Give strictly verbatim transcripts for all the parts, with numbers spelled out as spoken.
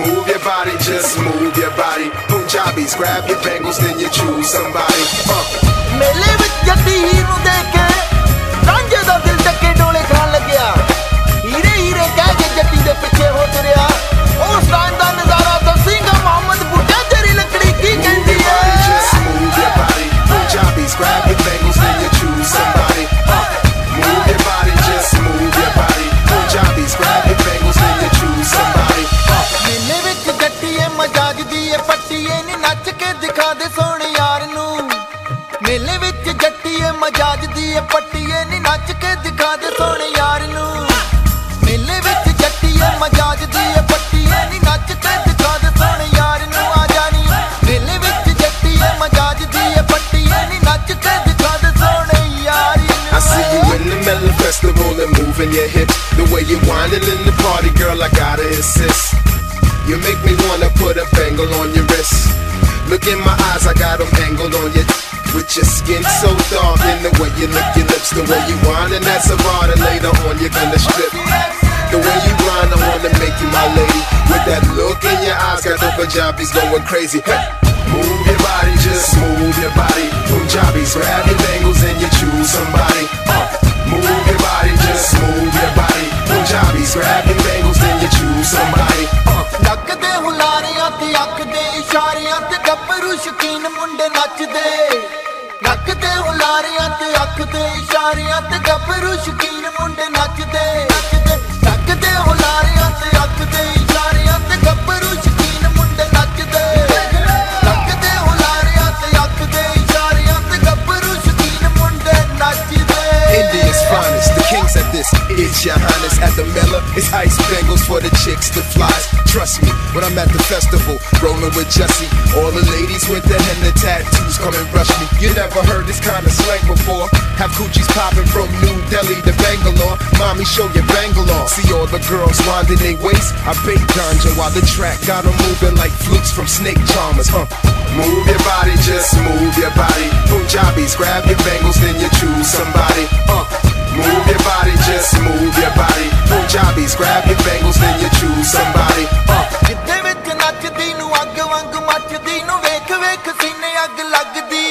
Move your body, just move your body. Punjabis, grab your bangles, then you choose somebody. Uh. मेले विच जट्टी हीर नूं देख के रांझे दा दिल टके डोले खान लग्या हीरे हीरे कह के जट्टी दे पिछे हो तुरिया उस टाइम दा नजारा तो सिंह मोहम्मद बूटा जरी लकड़ी की कहंदी है Just move your body. Punjabis, grab your bangles, then you choose somebody. Uh. Move your body, just move your body. Punjabis, grab your bangles, then you choose somebody. Uh. मेले विच जट्टी ए मजाज दी ए पट्टी ए नी नच के दिखा दे सोहणे यार नूं मेले विच जट्टी ए मजाज दी ए पट्टी ए नी नच के दिखा दे सोहणे यार नूं मेले विच जट्टी ए मजाज दी ए पट्टी ए नी नच के दिखा दे सोहणे यार नूं आ जानी मेले विच जट्टी ए मजाज दी ए पट्टी ए नी नच के दिखा दे सोहणे यार नूं I see you in the Melon Festival and moving your hips. The way you're whining in the party, girl, I gotta insist. You make me wanna put a bangle on your wrist. Look in my eyes, I got them angled on you. With your skin so dark, and the way you lick your lips, the way you whine, and that's about it. Later on, you're gonna strip. The way you grind, I wanna make you my lady. With that look in your eyes, got the Punjabis going crazy. Hey, move your body, just move your body. Punjabis, grab your bangles and you choose somebody. Uh, move your body, just move your body. Punjabis, grab your bangles, then you choose somebody. Uh, ਲੱਗਦੇ ਹੁਲਾਰਿਆਂ ਤੇ ਅੱਖ ਦੇ ਇਸ਼ਾਰਿਆਂ ਤੇ ਗੱਭਰੂ ਸ਼ਕੀਨ ਮੁੰਡੇ ਨੱਚਦੇ ਲੱਗਦੇ ਹੁਲਾਰਿਆਂ ਤੇ ਅੱਖ ਦੇ ਇਸ਼ਾਰਿਆਂ ਤੇ ਗੱਭਰੂ ਸ਼ਕੀਨ ਮੁੰਡੇ ਨੱਚਦੇ ਨੱਚਦੇ ਲੱਗਦੇ ਹੁਲਾਰਿਆਂ ਤੇ ਅੱਖ ਦੇ ਇਸ਼ਾਰਿਆਂ ਤੇ ਗੱਭਰੂ ਸ਼ਕੀਨ ਮੁੰਡੇ ਨੱਚਦੇ ਲੱਗਦੇ ਹੁਲਾਰਿਆਂ ਤੇ ਅੱਖ ਦੇ ਇਸ਼ਾਰਿਆਂ ਤੇ ਗੱਭਰੂ ਸ਼ਕੀਨ ਮੁੰਡੇ ਨੱਚਦੇ India's finest, the kings at this. It's your highness at the Mela. It's ice bangles for the chicks that flies. Trust me, when I'm at the festival, rolling with Jessie, all the ladies with the henna tattoos come and rush me. You never heard this kind of slang before. Have coochies popping from New Delhi to Bangalore. Mommy, show your Bangalore. See all the girls winding their waist. I bake ganja while the track got them moving like flutes from snake charmers. Huh? Move your body, just move your body. Punjabis, grab your bangles, then you choose somebody. Uh, move your body, just move your body. Punjabis, grab your bangles, then you choose somebody. Uh, ਗਿੱਧੇ ਵਿੱਚ ਨੱਚਦੀ ਨੂੰ ਅੱਗ ਵਾਂਗ ਮੱਚਦੀ ਨੂੰ ਵੇਖ ਵੇਖ ਸੀਨੇ ਅੱਗ ਲੱਗਦੀ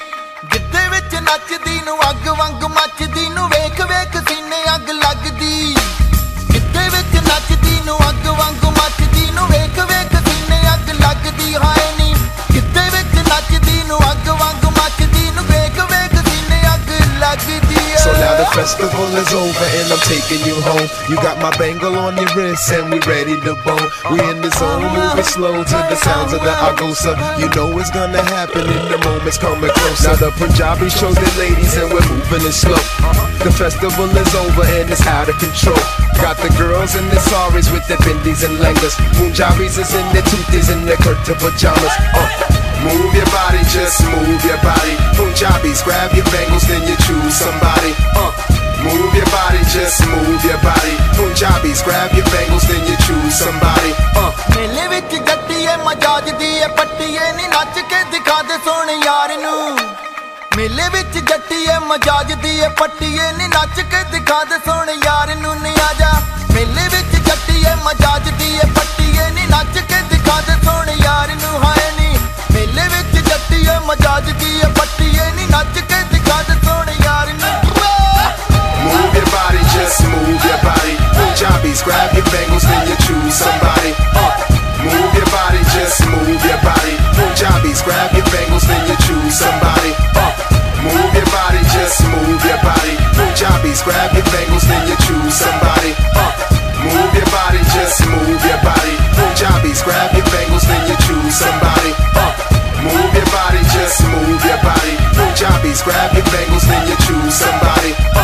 ਗਿੱਧੇ ਵਿੱਚ ਨੱਚਦੀ ਨੂੰ ਅੱਗ ਵਾਂਗ ਮੱਚਦੀ ਨੂੰ ਵੇਖ ਵੇਖ ਸੀਨੇ ਅੱਗ ਲੱਗਦੀ ਗਿੱਧੇ ਵਿੱਚ ਨੱਚਦੀ ਨੂੰ ਅੱਗ ਵਾਂਗ ਮੱਚਦੀ ਨੂੰ ਵੇਖ ਵੇਖ ਸੀਨੇ ਅੱਗ ਲੱਗਦੀ ਹਾਏ ਨੀ ਗਿੱਧੇ ਵਿੱਚ ਨੱਚਦੀ ਨੂੰ ਅੱਗ ਵਾਂਗ ਮੱਚਦੀ ਨੂੰ ਵੇਖ ਵੇਖ ਸੀਨੇ ਅੱਗ ਲੱਗਦੀ So now the festival is over and I'm taking you home. You got my bangle on your wrist and we ready to bone. We in the zone, moving slow to the sounds of the agosa. You know it's gonna happen in the moments coming closer. Now the Punjabis show their ladies and we're moving it slow. The festival is over and it's out of control. Got the girls in their saris with their bindis and langas. Punjabis is in their tooties and their kurta pajamas. Uh. Move your body, just move your body. Punjabis, grab your bangles, then you choose somebody. Uh, move your body, just move your body. Punjabis, grab your bangles, then you choose somebody. Uh, ਮੇਲੇ ਵਿੱਚ ਜੱਟੀ ਏ ਮਜਾਜ ਦੀ ਏ ਪੱਟੀ ਏ ਨੀ ਨੱਚ ਕੇ ਦਿਖਾ ਦੇ ਸੋਹਣੇ ਯਾਰ ਨੂੰ ਮੇਲੇ ਵਿੱਚ ਜੱਟੀ ਏ ਮਜਾਜ ਦੀ ਏ ਪੱਟੀ ਏ ਨੀ ਨੱਚ ਕੇ ਦਿਖਾ ਦੇ ਸੋਹਣੇ ਯਾਰ ਨੂੰ ਨੀ ਆ ਜਾ ਮੇਲੇ ਵਿੱਚ ਜੱਟੀ ਏ ਮਜਾਜ ਦੀ ਏ ਪੱਟੀ ਏ ਨੀ ਨੱਚ ਕੇ ਦਿਖਾ ਦੇ ਸੋਹਣੇ ਯਾਰ ਨੂੰ ਹਾਏ ਨੀ ਮੇਲੇ ਵਿੱਚ ਜੱਟੀ ਏ ਮਜਾਜ ਦੀ ਏ ਪੱਟੀ ਏ ਨੀ ਨੱਚ ਕੇ ਦਿਖਾ ਦੇ ਸੋਹਣੇ ਯਾਰ ਨੂੰ move your body, just move your body. Punjabis, grab your bangles, then you choose somebody. Uh, move your body, just move your body. Punjabis, grab your bangles, then you choose somebody. Uh, move your body, just move your body. Punjabis, grab your bangles, then you choose somebody. Uh, move your body, just move your body. Punjabis, grab your bangles, then you choose somebody. Uh, move your body, just move your body. Punjabis, grab your bangles, then you choose somebody. Uh,